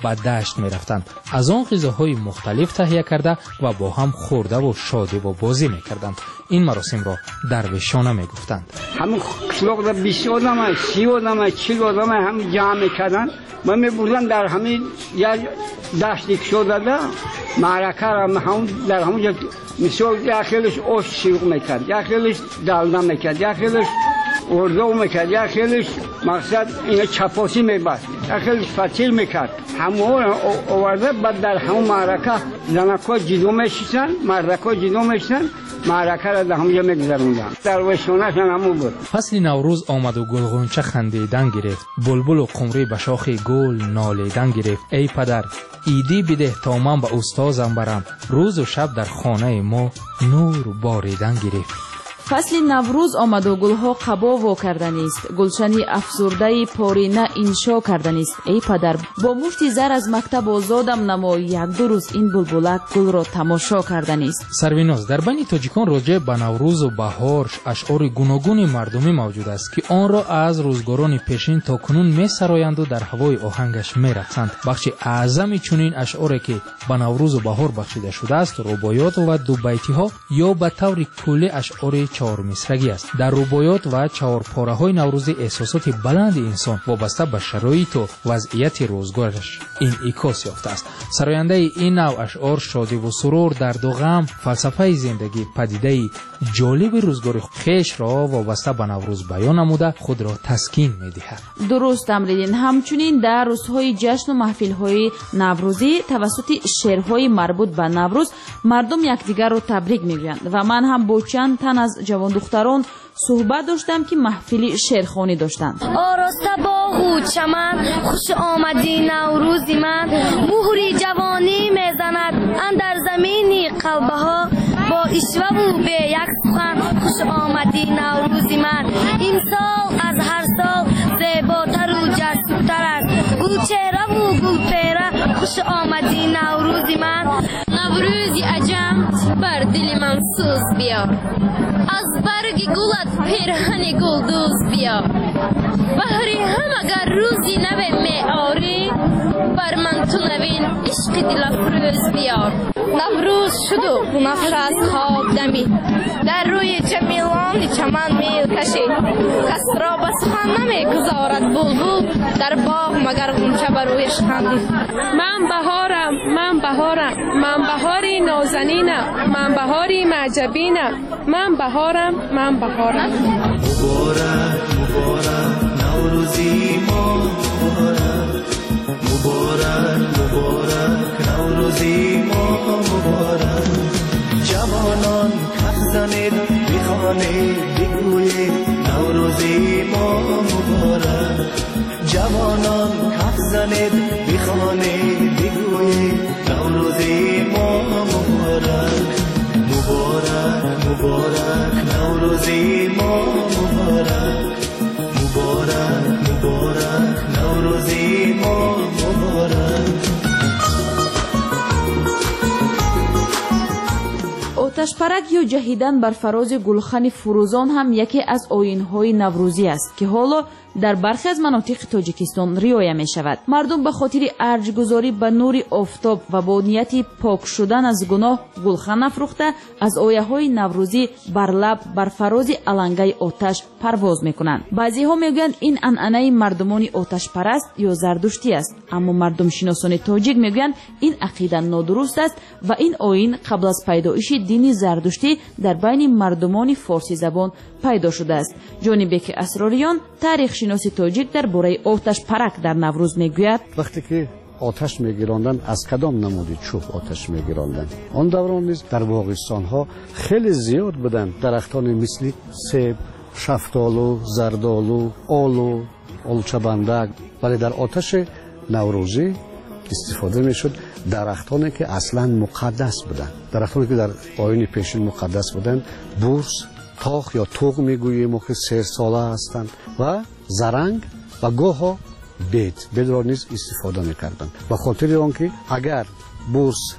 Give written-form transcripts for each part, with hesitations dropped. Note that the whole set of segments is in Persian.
به دشت می رفتند. از آن غذاهای مختلف تهیه کرده و با هم خورده و شادی و بازی می کردند. این مراسم را درویشانه می گفتند. همون قشلاق را 20 آدم 30 آدم 40 آدم هم جمع میکردن و میبردن در همین یک دشتی که شده معرکه را هم در همون مثال یخیلش آش شیوق میکرد، یخیلش دلده میکرد، یخیلش اردو میکرد، یخیلش مقصد این چپاسی میبست، یخیلش فتیل میکرد. همون آورده بعد در همون معرکه زنکا جدو میشیدن، مردکا جدو میشیدن، معرکه را در همونجا میگذروندن. درویشانه‌شان همون بود. فصل نوروز آمد و گلغنچه خندیدن گرفت، بلبل و قمری به شاخ گل نالیدن گرفت. ای پدر ایدی بده تا من به استازم برم، روز و شب در خانه ما نور باریدن گرفت. فصل نوروز آمد و گلها قبا وا کردنی است، گلشنی افسرده پارینه انشا کردنی است. ای پدر با مشتی زر از مکتب آزادم نما، یک دو روز این بلبلک گل را تماشا کردنی است. سرویناز در بین تاجیکان راجع به نوروز و بهار اشعار گوناگون مردمی موجود است که آن را از روزگاران پیشین تا کنون می سرایند و در هوای آهنگش می رقصند. بخش اعظمی چنین اشعاری که به نوروز و بهار بخشیده شده است رباعیات و دو بیتی ها یا به طور کلی اشعار چهار مصرگی است. در رباعیات و چهار پاره های نوروزی احساسات بلند انسان وابسته به شرایط و وضعیت روزگارش انعکاس یافته است. سراینده این نوع اشعار شادی و سرور، درد و غم، فلسفه زندگی، پدیده جالب روزگار خویش را وابسته به نوروز بیان نموده خود را تسکین می‌دهد. درست امریدین. همچنین در روزهای جشن و محفل‌های نوروزی توسط شعرهای مربوط به نوروز مردم یکدیگر را تبریک می‌گویند و من هم با چند تن از جوان دختران صحبت داشتم که محفلی شعرخوانی داشتند. آراسته باغ و چمن، خوش آمدی نوروزی من، مهری جوانی میزند اندر زمینی قلبها، با اشوه و به یک سخن خوش آمدی نوروزی من. این سال از هر سال زیباتر و جسورتر است، گلچهره و گلپیره خوش آمدی نوروزی من. نوروزی عجم بر دل من سوز بیا، از برگ گلت پیرهن گلدوز بیا. بهری هم اگر روزی نوی می آری، بر من تو نوین عشق دل افروز بیار. نوروز شد و نفر از خواب دمی، در روی جمیلان چمن میل کشی. کس را به سخن نمی گذارد بلبل، در باغ مگر غنچه بر رویش خندید. من بهارم، من بهارم، من بهاری نازنینم، من بهاری معجبینم، من بهارم، من بهارم. مبارک مبارک نوروزی ما، مبارک مبارک نوروزی ما، مبارک. جوانان کف زنید بخوانید بگویید نوروزی ما مبارک. جوانان کف زنید بخوانید بگویید نوروزی ما مبارک. مبارک مبارک نوروزی ما، مبارک مبارک مبارک نوروزی ما، مبارک. آتش پرک یا جهیدن بر فراز گلخن فروزان هم یکی از آیین‌های نوروزی است که حالا در برخی از مناطق تاجیکستان رعایت می شود. مردم به خاطر ارجگذاری به نور آفتاب و با نیت پاک شدن از گناه گلخن افروخته از آیه‌های نوروزی بر لب بر فراز علنگه آتش پرواز می‌کنند. بعضی‌ها میگویند این عنعنه مردمان آتش پرست یا زردشتی است، اما مردم شناسان تاجیک میگویند این عقیده نادرست است و این آیین قبل از پیدایش دین زردشتی در بین مردمان فارسی زبان پیدا شده است. جانبه که اسراریان تاریخ شناسی تاجیک درباره آتش پرک در نوروز میگوید وقتی که آتش میگیراندن از کدام نمودی چوب آتش میگیراندن. آن دوران نیز در باغستان ها خیلی زیاد بودن درختان مثل سیب، شفتالو، زردالو، آلو، آلوچه‌بندک. ولی در آتش نوروزی استفاده میشد درختانی که اصلا مقدس بودن، درختانی که در آیین پیشین مقدس بودن. بورس، تاخ یا توق میگوییم که 3 ساله هستند و زرنگ و گاها بید را نیز استفاده میکردند. به خاطر آنکه اگر بورس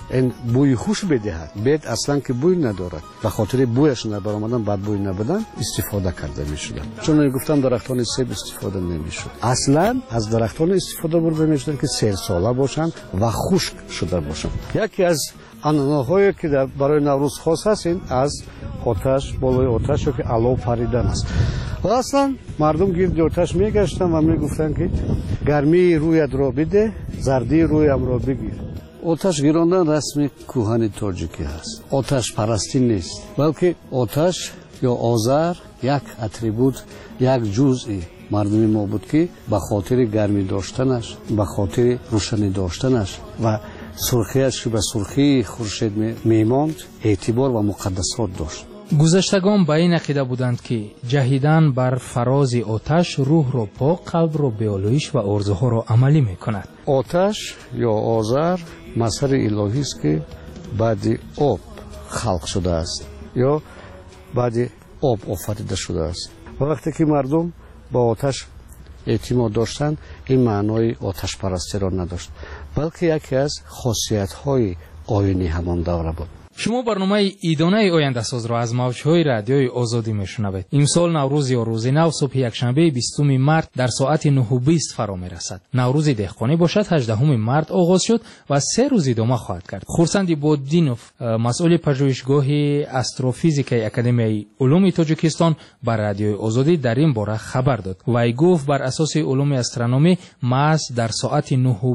این بوی خوش بدهد. بید اصلا که بوی ندارد، به خاطر بویش نبرآمدن بد بوی نبودن استفاده کرده میشد. چون گفتم درختان سیب استفاده نمیشد. اصلا از درختان استفاده برده میشدن که سالساله باشند و خشک شده باشند. یکی از عنعنه‌هایی که برای نوروز خاص است این از آتش، بالای آتش که علو پریدن است. و اصلا مردم گرد آتش میگشتن و میگفتن که گرمی رویت را بده، زردی رویم را بگیر. آتش گیراندن رسم کوهن تاجیکی است. آتش پرستی نیست، بلکه آتش یا آذر یک اتریبوت، یک جزئی مردمی ما بود که به خاطر گرمی داشتنش، به خاطر روشنی داشتنش و سرخیش که به سرخی خورشید میماند اعتبار و مقدسات داشت. گذشتگان به این عقیده بودند که جهیدن بر فراز آتش روح را پاک، قلب را به آلایش و آرزوها را عملی میکند. آتش یا آذر مظهر الهی است که بعد آب خلق شده است یا بعد آب آفریده شده است. وقتی که مردم با آتش اعتماد داشتند این معنای آتش پرستی را نداشت، بلکه یکی از خاصیت های آیینی همان دوره بود. شما برنامه ایدانه آینده ساز را از موج‌های رادیوی آزادی میشنوید. امسال نوروز یا روز نو صبح یکشنبه 20 مارت در ساعت 9:20 فرا میرسد. نوروز دهقانی باشد 18 مارت آغاز شد و 3 روز ادامه خواهد کرد. خورسند ایبادینوف، مسئول پژوهشگاه استروفیزیک اکادمی علوم تاجیکستان بر رادیوی آزادی در این باره خبر داد. وی گفت بر اساس علوم استرونومی محض در ساعت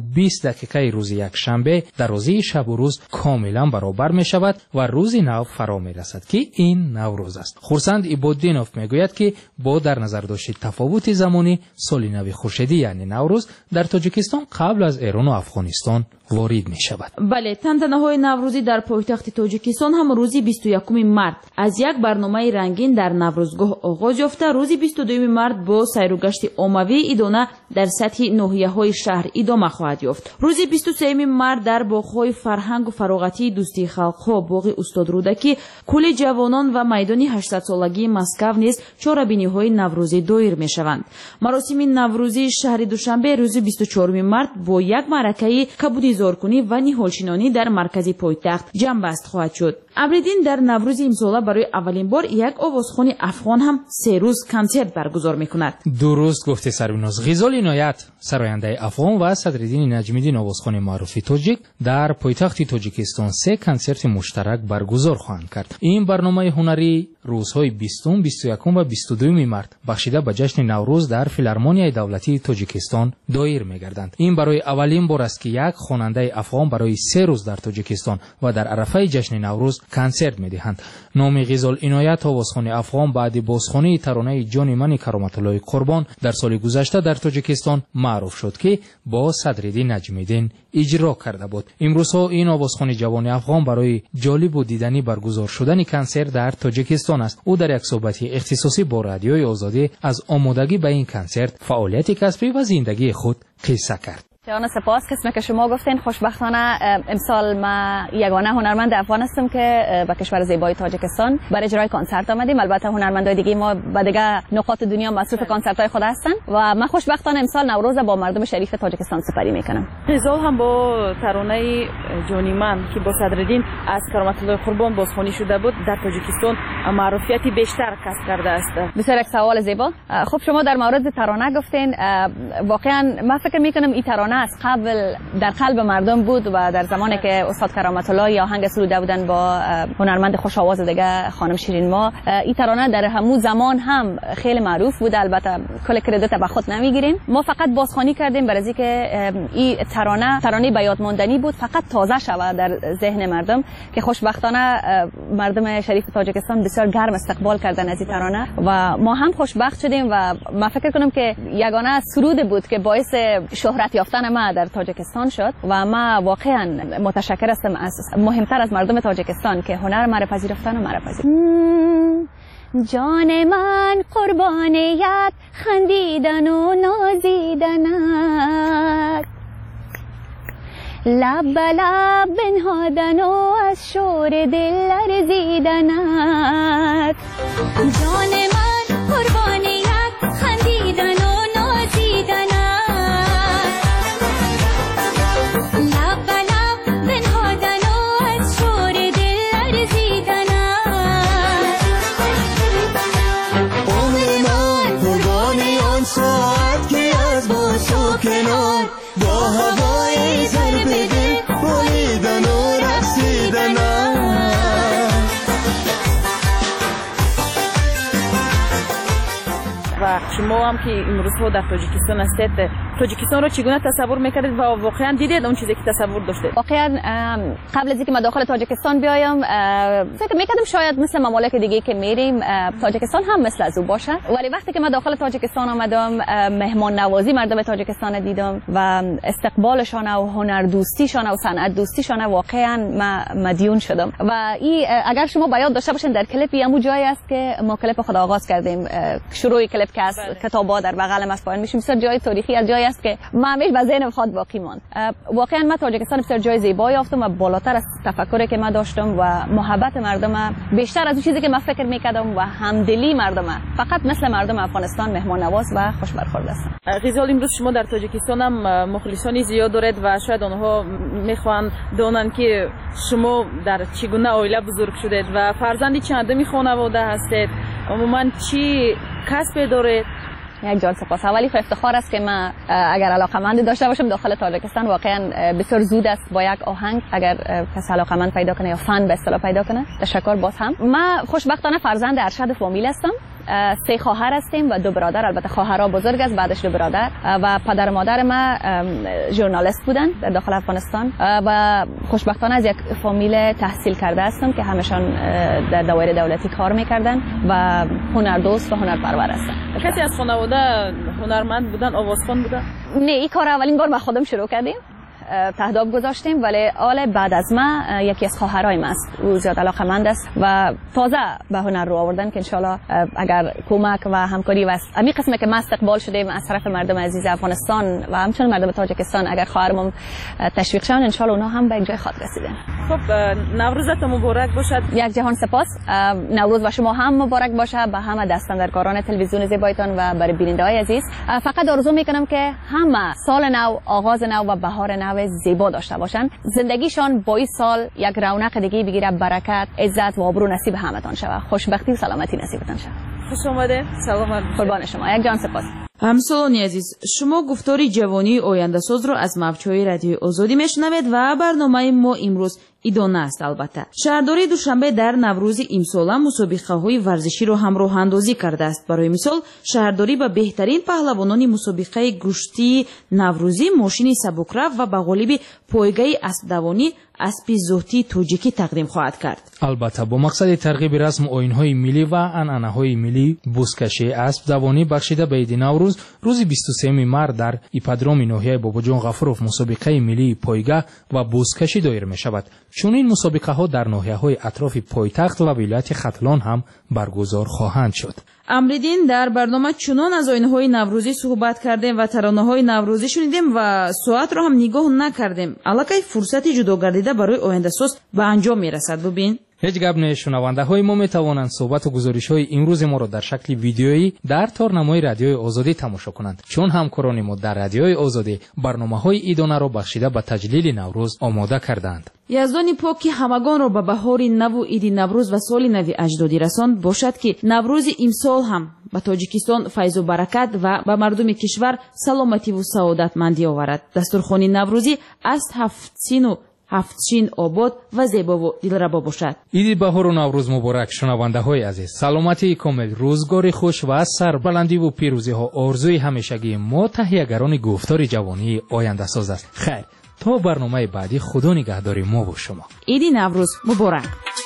9:20 روز یکشنبه درازی شب و روز کاملا برابر می شود و روز نو فرا می رسد که این نوروز است. خورسند ایبادینوف می گوید که با در نظر داشت تفاوت زمانی سال نو خورشیدی یعنی نوروز در تاجیکستان قبل از ایران و افغانستان وارد می شود. بله، تنتنه‌های نوروزی در پایتخت تاجیکستان هم روزی 21 مارت از یک برنامه رنگین در نوروزگاه آغاز یافته، روزی 22 مارت با سیر و گشت عمومی ایدانه در سطح ناحیه‌های شهر ادامه خواهد یافت. روزی 23 مارت در باغ‌های فرهنگ و فراغتی دوستی خلق‌ها، باغ استاد رودکی، کوله جوانان و میدان 800 سالگی مسکو نیز چهاربینی‌های نوروزی دایر می‌شوند. مراسم نوروزی شهر دوشنبه روز 24 مارت با یک معرکه کبودی زارکنی و نهالشینانی در مرکز پایتخت جنبست خواهد شد. ابریدین در نوروز امسال برای اولین بار یک آوازخوان افغان هم 3 روز کنسرت برگزار می‌کند. درست گفته سربناز. غزال عنایت، سراینده افغان و صدرالدین نجمیدین آوازخوان معروف تاجیک در پایتخت تاجیکستان 3 کنسرت مشترک برگزار خواهند کرد. این برنامه هنری روزهای 20، 21 و 22 مارت بخشیده به جشن نوروز در فیلارمونیای دولتی تاجیکستان دایر می‌گردند. این برای اولین بار است که یک خواننده افغان برای 3 روز در تاجیکستان و در عرفه جشن نوروز کنسرت می‌دهند. نام غزال عنایت آوازخوان افغان بعد بازخوانی ترانه جان من کرامت الله قربان در سال گذشته در تاجیکستان معروف شد که با صدرالدین نجمیدین اجرا کرده بود. امروزها این آوازخوان جوان افغان برای جالب و دیدنی برگزار شدن کنسرت در تاجیکستان است. او در یک صحبت اختصاصی با رادیوی آزادی از آمادگی به این کنسرت، فعالیت کسبی و زندگی خود قصه کرد. جان سپاس. قسمی که شما گفتین خوشبختانه امسال ما یگانه هنرمند افغان هستم که به کشور زیبای تاجیکستان برای اجرای کنسرت آمدیم. البته هنرمندای دیگه ما به دیگه نقاط دنیا مصروف کنسرت‌های خود هستن و من خوشبختانه امسال نوروز با مردم شریف تاجیکستان سپری میکنم. غزال هم با ترانه جانی من که با صدرالدین از کرامت الله قربان بازخوانی شده بود در تاجیکستان معروفیتی بیشتر کسب کرده است. بسیار یک سوال زیبا. خب شما در مورد ترانه گفتین، واقعا من فکر میکنم این ترانه از قبل در قلب مردم بود و در زمانی که استاد کرامت الله یا آهنگ سروده بودن با هنرمند خوش آواز دیگه خانم شیرین ما، این ترانه در همون زمان هم خیلی معروف بود. البته کل کردیت به خود نمیگیریم، ما فقط بازخوانی کردیم برای اینکه این ترانه به یاد ماندنی بود، فقط تازه شود در ذهن مردم که خوشبختانه مردم شریف تاجیکستان بسیار گرم استقبال کردن از این ترانه و ما هم خوشبخت شدیم و من فکر کنم که یگانه سرود بود که باعث شهرت یافتن ما در تاجیکستان شد و ما واقعا متشکر هستم از مهمتر از مردم تاجیکستان که هنر مرا پذیرفتن و مرا پذیرفتن. جان من قربانیت خندیدن و نازیدنت، لب به لب بنهادن و از شور دل لرزیدنت. جان من قربانیت خندیدن و نازیدنت، لب به لب بنهادن و شما هم که امروزها در تاجیکستان هستید، تاجیکستان رو چگونه تصور میکردید و واقعا دیدید اون چیزی که تصور داشتید؟ واقعا قبل از اینکه ما داخل تاجیکستان بیایم فکر میکردم شاید مثل ممالک دیگه که میریم تاجیکستان هم مثل از او باشه، ولی وقتی که ما داخل تاجیکستان آمدم مهمان نوازی مردم تاجیکستان دیدم و استقبالشان و هنر دوستیشان و صنعت دوستیشان واقعا مدیون شدم. و این اگر شما بیاد داشته باشین در کلیپ همون جایی است که ما کلیپ خود آغاز کردیم، شروع کلیپ که از کتابا در بغل ما پایین میشیم، بسیار جای تاریخی از جایی است که ما همیشه به ذهن خود باقی ماند. واقعا ما تاجیکستان بسیار جای زیبایی یافتم و بالاتر از تفکری که ما داشتم و محبت مردم بیشتر از اون چیزی که ما فکر میکردم و همدلی مردم، فقط مثل مردم افغانستان مهمان نواز و خوش برخورد هستند. غزال، امروز شما در تاجیکستان هم مخلصانی زیاد دارید و شاید آنها میخوان دونن که شما در چگونه عائله بزرگ شدید و فرزندی چندمی خانواده هستید، عموما چی کسب دارید؟ یک جان سپاس. اولی خو افتخار است که من اگر علاقمند داشته باشم داخل تاجیکستان، واقعا بسیار زود است با یک آهنگ اگر کسی علاقمند پیدا کنه یا فن به اصطلاح پیدا کنه. تشکر باز هم. من خوشبختانه فرزند ارشد فامیل هستم. 3 خواهر هستیم و 2 برادر. البته خواهرها بزرگ است، بعدش 2 برادر و پدر و مادر ما ژورنالیست بودن در داخل افغانستان و خوشبختانه از یک فامیل تحصیل کرده هستم که همشان در دایره دولتی کار میکردن و هنردوست و هنرپرور هستن. کسی از خانواده هنرمند بودن، آوازخوان بودن؟ نه، این کار اولین بار ما خودم شروع کردیم، تهداب گذاشتیم، ولی آل بعد از ما یکی از خواهرای ما است، او زیاد علاقمند است و تازه به هنر رو آوردن که انشالله اگر کمک و همکاری و امی قسمه که ما استقبال شدیم از طرف مردم عزیز افغانستان و همچنین مردم تاجیکستان، اگر خواهرمون تشویق شون انشالله اونها هم به یک جای خاطر رسیدن. خب نوروزتون مبارک باشد. یک جهان سپاس. نوروز و شما هم مبارک باشه به همه دستاندرکاران تلویزیون زیبایتان و برای بیننده‌های عزیز. فقط آرزو میکنم که همه سال نو، آغاز نو و بهار نو زیبا داشته باشن، زندگیشان با این سال یک رونق دیگه بگیره، برکت، عزت و آبرو نصیب همتان شود، خوشبختی و سلامتی نصیبتان شود. خوش آمده. سلام. قربان شما. یک جان سپاس. همسالان عزیز، شما گفتاری جوانی آینده ساز را از موج‌های رادیوی آزادی میشنوید و برنامه ما امروز ادامه است. البته شهرداری دوشنبه در نوروز امسال مسابقه‌های ورزشی را هم راه اندازی کرده است. برای مثال شهرداری به بهترین پهلوانان مسابقه گشتی نوروزی ماشین سبکرو و به غالب پایگاه اسب دوانی اسب زهدی توجیکی تقدیم خواهد کرد. البته با مقصد ترغیب رسم آیین‌های ملی و عنعنه‌های ملی، بزکشی اسب دوانی بخشیده به عید نوروز روز 23 مارس در ایپادروم ناحیه باباجان غفوروف مسابقه ملی پایگاه و بزکشی دایر می شود. چون این مسابقه ها در ناحیه‌های اطراف پایتخت و ولایت ختلان هم برگزار خواهند شد. امریدین در برنامه چنان از آیین‌های نوروزی صحبت کردیم و ترانه‌های نوروزی شنیدیم و ساعت را هم نگاه نکردیم. الکی فرصتی جداگردیده برای آینده ساز به انجام میرسد. ببین هیچ گپ نه. شنونده های ما می توانند صحبت و گزارش های امروز ما را در شکل ویدیویی در تارنمای رادیوی آزادی تماشا کنند، چون همکاران ما در رادیوی آزادی برنامه های ایدانه را بخشیده به تجلیل نوروز آماده کردند. یزدان پاک که همگان را به بهار نو و عید نوروز و سال نو اجدادی رساند باشد که نوروز امسال هم به تاجیکستان فیض و برکت و به مردم کشور سلامتی و سعادتمندی آورد. دسترخوان نوروزی از 7 شین آباد و زیبا و دلربا باشد. عید بهار و نوروز مبارک شنونده های عزیز. سلامتی کامل، روزگاری خوش و سربلندی و پیروزی ها آرزوی همیشگی ما تهیه‌گران گفتار جوانی آینده ساز است. خیر تا برنامه بعدی، خدا نگهداری ما با شما. عید نوروز مبارک.